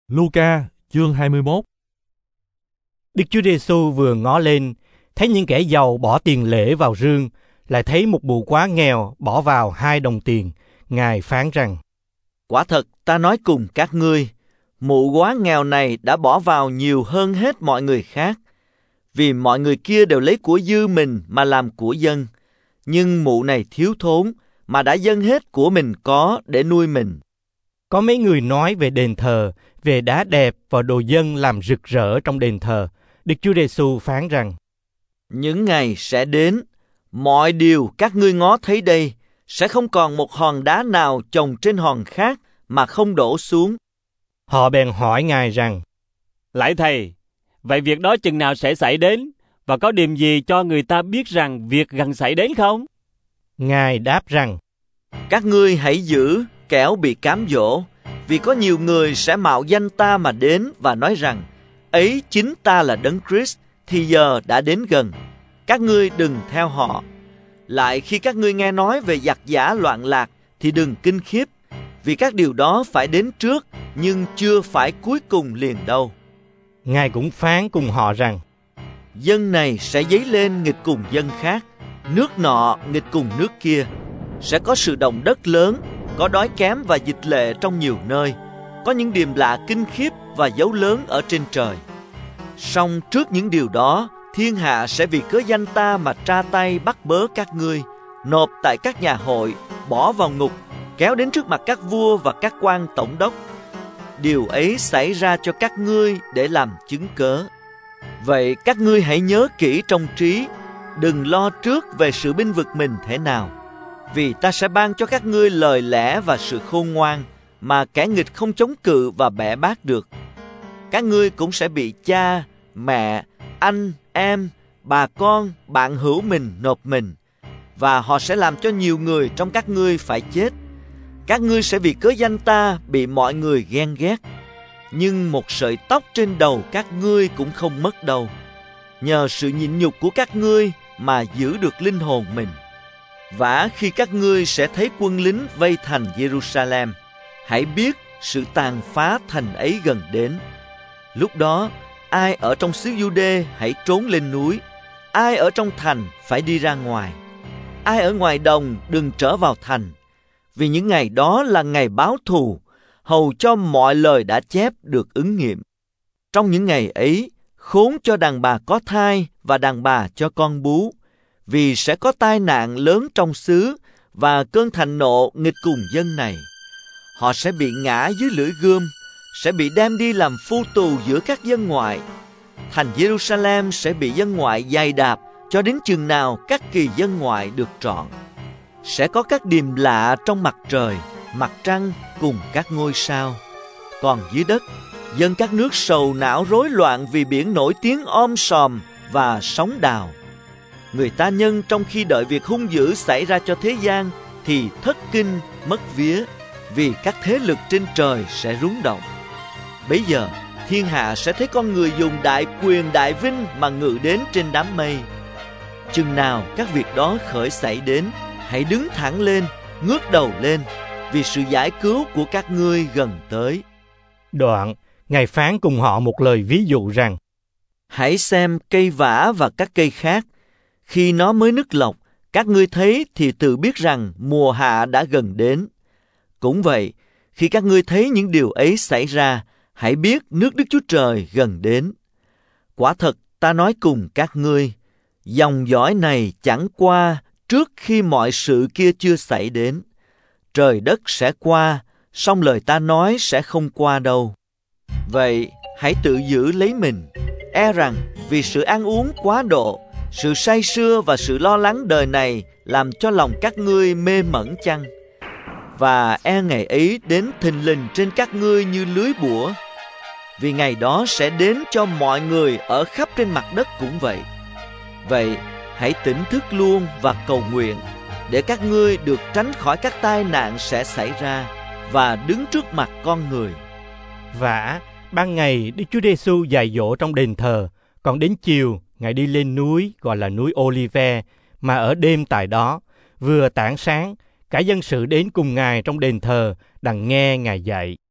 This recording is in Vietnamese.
Luca chương 21. Đức Chúa Giêsu vừa ngó lên, thấy những kẻ giàu bỏ tiền lễ vào rương, lại thấy một mụ quá nghèo bỏ vào 2 đồng tiền. Ngài phán rằng: Quả thật ta nói cùng các ngươi, mụ quá nghèo này đã bỏ vào nhiều hơn hết mọi người khác, vì mọi người kia đều lấy của dư mình mà làm của dân, nhưng mụ này thiếu thốn mà đã dâng hết của mình có để nuôi mình. Có mấy người nói về đền thờ, về đá đẹp và đồ dân làm rực rỡ trong đền thờ. Đức Chúa Giêsu phán rằng: Những ngày sẽ đến, mọi điều các ngươi ngó thấy đây, sẽ không còn một hòn đá nào chồng trên hòn khác mà không đổ xuống. Họ bèn hỏi Ngài rằng: Lạy Thầy, vậy việc đó chừng nào sẽ xảy đến? Và có điểm gì cho người ta biết rằng việc gần xảy đến không? Ngài đáp rằng: Các ngươi hãy giữ, kẻo bị cám dỗ, vì có nhiều người sẽ mạo danh ta mà đến và nói rằng, ấy chính ta là Đấng Christ, thì giờ đã đến gần. Các ngươi đừng theo họ. Lại khi các ngươi nghe nói về giặc giả loạn lạc, thì đừng kinh khiếp, vì các điều đó phải đến trước, nhưng chưa phải cuối cùng liền đâu. Ngài cũng phán cùng họ rằng: Dân này sẽ dấy lên nghịch cùng dân khác, nước nọ nghịch cùng nước kia. Sẽ có sự động đất lớn, có đói kém và dịch lệ trong nhiều nơi, có những điềm lạ kinh khiếp và dấu lớn ở trên trời. Song trước những điều đó, thiên hạ sẽ vì cớ danh ta mà tra tay bắt bớ các ngươi, nộp tại các nhà hội, bỏ vào ngục, kéo đến trước mặt các vua và các quan tổng đốc. Điều ấy xảy ra cho các ngươi để làm chứng cớ. Vậy các ngươi hãy nhớ kỹ trong trí, đừng lo trước về sự binh vực mình thế nào. Vì ta sẽ ban cho các ngươi lời lẽ và sự khôn ngoan, mà kẻ nghịch không chống cự và bẻ bác được. Các ngươi cũng sẽ bị cha, mẹ, anh, em, bà con, bạn hữu mình nộp mình, và họ sẽ làm cho nhiều người trong các ngươi phải chết. Các ngươi sẽ vì cớ danh ta bị mọi người ghen ghét, nhưng một sợi tóc trên đầu các ngươi cũng không mất đâu. Nhờ sự nhịn nhục của các ngươi mà giữ được linh hồn mình. Vả khi các ngươi sẽ thấy quân lính vây thành Jerusalem, hãy biết sự tàn phá thành ấy gần đến. Lúc đó, ai ở trong xứ Giu-đê hãy trốn lên núi, ai ở trong thành phải đi ra ngoài, ai ở ngoài đồng đừng trở vào thành, vì những ngày đó là ngày báo thù, hầu cho mọi lời đã chép được ứng nghiệm. Trong những ngày ấy, khốn cho đàn bà có thai và đàn bà cho con bú, vì sẽ có tai nạn lớn trong xứ và cơn thạnh nộ nghịch cùng dân này. Họ sẽ bị ngã dưới lưỡi gươm, sẽ bị đem đi làm phu tù giữa các dân ngoại. Thành Jerusalem sẽ bị dân ngoại giày đạp cho đến chừng nào các kỳ dân ngoại được trọn. Sẽ có các điềm lạ trong mặt trời, mặt trăng cùng các ngôi sao. Còn dưới đất, dân các nước sầu não rối loạn vì biển nổi tiếng om sòm và sóng đào. Người ta nhân trong khi đợi việc hung dữ xảy ra cho thế gian thì thất kinh mất vía, vì các thế lực trên trời sẽ rúng động. Bấy giờ thiên hạ sẽ thấy con người dùng đại quyền đại vinh mà ngự đến trên đám mây. Chừng nào các việc đó khởi xảy đến, hãy đứng thẳng lên, ngước đầu lên, vì sự giải cứu của các ngươi gần tới. Đoạn, Ngài phán cùng họ một lời ví dụ rằng: Hãy xem cây vả và các cây khác. Khi nó mới nứt lộc, các ngươi thấy thì tự biết rằng mùa hạ đã gần đến. Cũng vậy, khi các ngươi thấy những điều ấy xảy ra, hãy biết nước Đức Chúa Trời gần đến. Quả thật ta nói cùng các ngươi, dòng dõi này chẳng qua trước khi mọi sự kia chưa xảy đến. Trời đất sẽ qua, song lời ta nói sẽ không qua đâu. Vậy hãy tự giữ lấy mình, e rằng vì sự ăn uống quá độ, sự say sưa và sự lo lắng đời này làm cho lòng các ngươi mê mẩn chăng? Và e ngày ấy đến thình lình trên các ngươi như lưới bủa. Vì ngày đó sẽ đến cho mọi người ở khắp trên mặt đất cũng vậy. Vậy hãy tỉnh thức luôn và cầu nguyện, để các ngươi được tránh khỏi các tai nạn sẽ xảy ra và đứng trước mặt con người. Vả, ban ngày Đức Chúa Giêsu dạy dỗ trong đền thờ, còn đến chiều Ngài đi lên núi gọi là núi Olive, mà ở đêm tại đó. Vừa tảng sáng, cả dân sự đến cùng Ngài trong đền thờ, đặng nghe Ngài dạy.